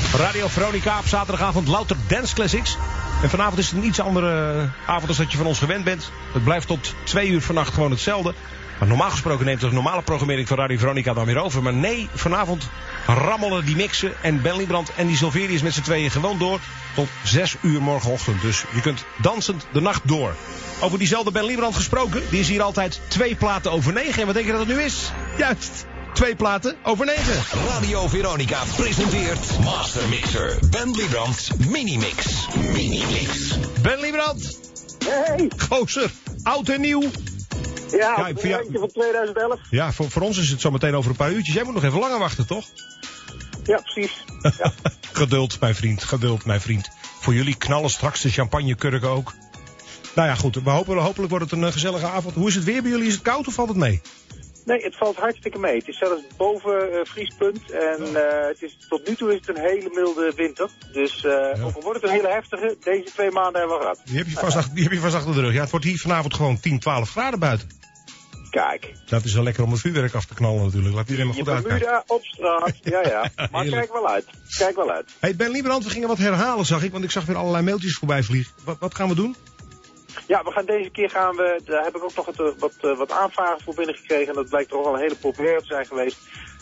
Radio Veronica op zaterdagavond louter Dance Classics. En vanavond is het een iets andere avond dan dat je van ons gewend bent. Het blijft tot 2 uur vannacht gewoon hetzelfde. Maar normaal gesproken neemt de normale programmering van Radio Veronica dan weer over. Maar nee, vanavond rammelen die mixen en Ben Liebrand en die Silverius met z'n tweeën gewoon door tot 6 uur morgenochtend. Dus je kunt dansend de nacht door. Over diezelfde Ben Liebrand gesproken, die is hier altijd 2 platen over 9. En wat denk je dat het nu is? Juist, 2 platen over 9. Radio Veronica presenteert Master Mixer Ben Liebrand's Minimix. Minimix. Ben Liebrand. Hey. Gozer, oud en nieuw. Ja, een eentje van 2011. Ja, voor ons is het zo meteen over een paar uurtjes. Jij moet nog even langer wachten, toch? Ja, precies. Ja. Geduld, mijn vriend. Geduld, mijn vriend. Voor jullie knallen straks de champagnekurken ook. Nou ja, goed. Hopelijk wordt het een gezellige avond. Hoe is het weer bij jullie? Is het koud of valt het mee? Nee, het valt hartstikke mee. Het is zelfs boven vriespunt. En tot nu toe is het een hele milde winter. Dus ook al wordt het een hele heftige, deze 2 maanden hebben we gehad. Die heb je vast achter de rug. Ja, het wordt hier vanavond gewoon 10, 12 graden buiten. Kijk. Dat is wel lekker om het vuurwerk af te knallen natuurlijk. Laat iedereen maar goed uitkijken. Bermuda op straat. Ja. Maar kijk wel uit. Kijk wel uit. Hey, Ben Liebrand, we gingen wat herhalen, zag ik. Want ik zag weer allerlei mailtjes voorbij vliegen. Wat gaan we doen? Ja, deze keer daar heb ik ook nog wat aanvragen voor binnengekregen. En dat blijkt toch wel een hele populair te zijn geweest.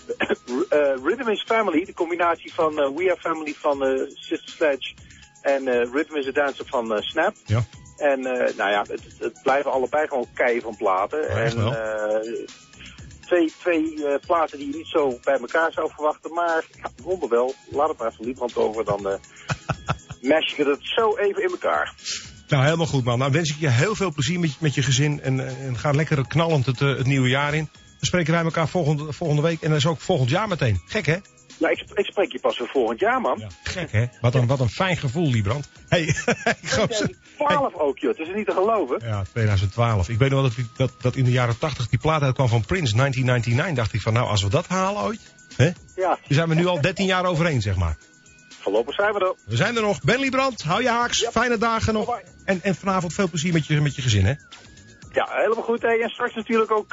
Rhythm is Family, de combinatie van We Are Family van Sister Sledge en Rhythm is a Dancer van Snap. Ja. En het blijven allebei gewoon keien van platen. Ja, en twee platen die je niet zo bij elkaar zou verwachten. Maar ja, wonder wel, laat het maar van Liebrand over, dan mash je het zo even in elkaar. Nou, helemaal goed, man. Nou, wens ik je heel veel plezier met je gezin. En ga lekker knallend het nieuwe jaar in. Dan spreken wij elkaar volgende week. En dat is ook volgend jaar meteen. Gek, hè? Ja, ik spreek je pas weer volgend jaar, man. Ja, gek, hè? Wat een fijn gevoel, Liebrand. Hey, 2012 ook, joh. Het is niet te geloven. Ja, 2012. Ik weet nog dat in de jaren 80 die plaat uitkwam van Prince, 1999. Dacht ik van, nou, als we dat halen ooit, hè? Ja. Daar zijn we nu al 13 jaar overheen, zeg maar. Voorlopig zijn we er. We zijn er nog. Ben Liebrand, hou je haaks. Yep. Fijne dagen nog. Bye bye. En vanavond veel plezier met je gezin, hè? Ja, helemaal goed. Hey. En straks natuurlijk ook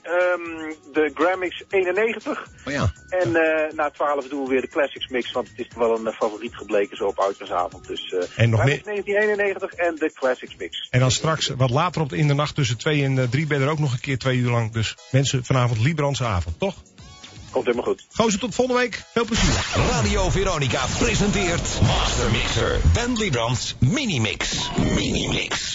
de Grammix 91. Oh ja. En na 12 doen we weer de Classics mix, want het is wel een favoriet gebleken zo op oudjaarsavond. Dus en nog meer 1991 en de Classics mix. En dan straks wat later in de nacht tussen 2 en 3 ben je er ook nog een keer 2 uur lang. Dus mensen, vanavond Liebrandse avond, toch? Komt helemaal goed. Gozer, tot volgende week. Veel plezier. Radio Veronica presenteert Master Mixer Ben Liebrand's Minimix. Minimix.